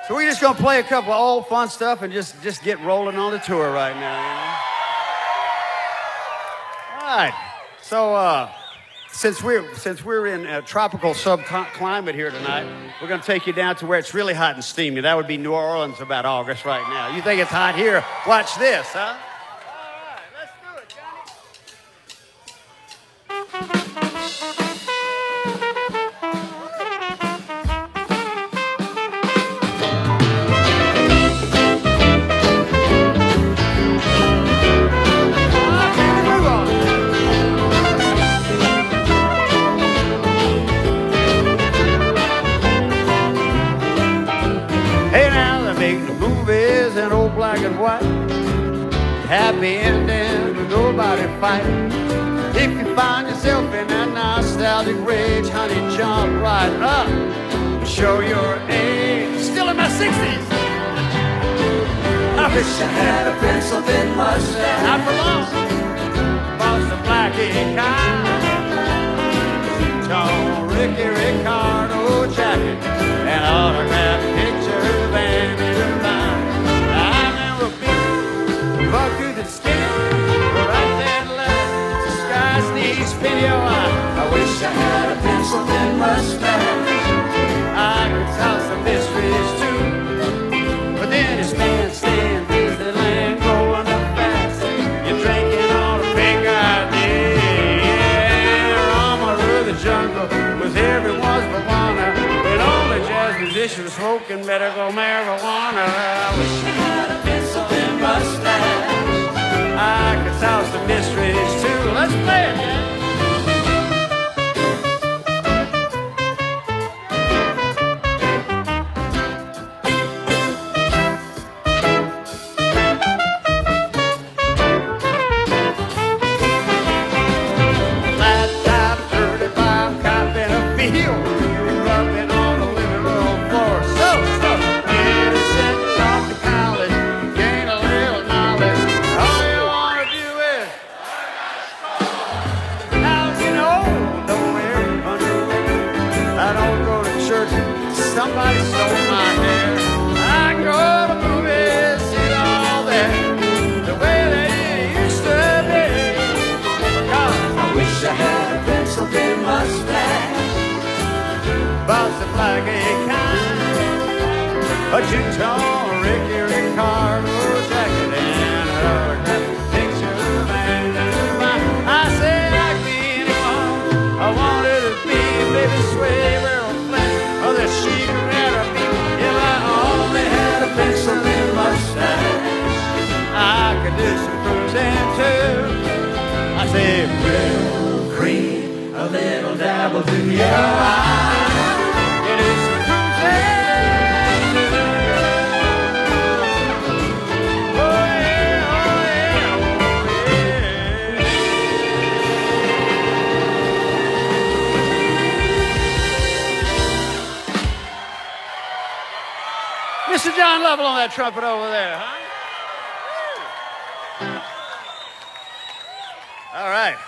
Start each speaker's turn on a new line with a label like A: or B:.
A: So we're just gonna play a couple of old fun stuff and just get rolling on the tour right now. You know? All right. So since we're in a tropical subclimate here tonight, we're gonna take you down to where it's really hot and steamy. That would be New Orleans about August right now. You think it's hot here? Watch this, huh? All right, let's do it, Johnny. Black and white, happy ending, nobody fighting. If you find yourself in that nostalgic rage, honey, jump right up, show your age. Still in my 60s. I wish I had a pencil-thin mustache. Not for long. Boston Blackie kind. Tall Ricky Ricardo jacket, an autographed picture of Annie Devine. Buck through the skinny, right that left, disguise needs video. I wish I had a pencil-thin mustache. I could tell some mysteries too, but then it's bandstand Disneyland going up fast. You're drinking on a pink idea. Yeah, Rama of the jungle was everyone's Moana, but only jazz musicians smoking medical marijuana. I wish I had a pencil-thin mustache. I could solve some mysteries too. Let's play it, man. Flat top 35 cop in a field, rubbing on the living room floor. So innocent, off to college, gain a little knowledge. All you wanna do is, now you know, don't wear underwear. I don't go to church. Somebody stole my hair. I go to movies, see all that the way they used to be. 'Cause I wish I had a pencil-thin mustache, Boston Blackie kind, a two-tone Ricky Ricardo jacket and a autographed picture of Annie Devine. I said I could be anyone I wanted to be, baby Sway, Errol Flynn, or the Chic or me. If I only had a pencil-thin mustache, I could do some cruising too. I said, real cream, a little dabble to your eyes. You do some cruising too. Oh yeah, oh yeah, oh yeah. Mr. John Lovell on that trumpet over there, huh? All right.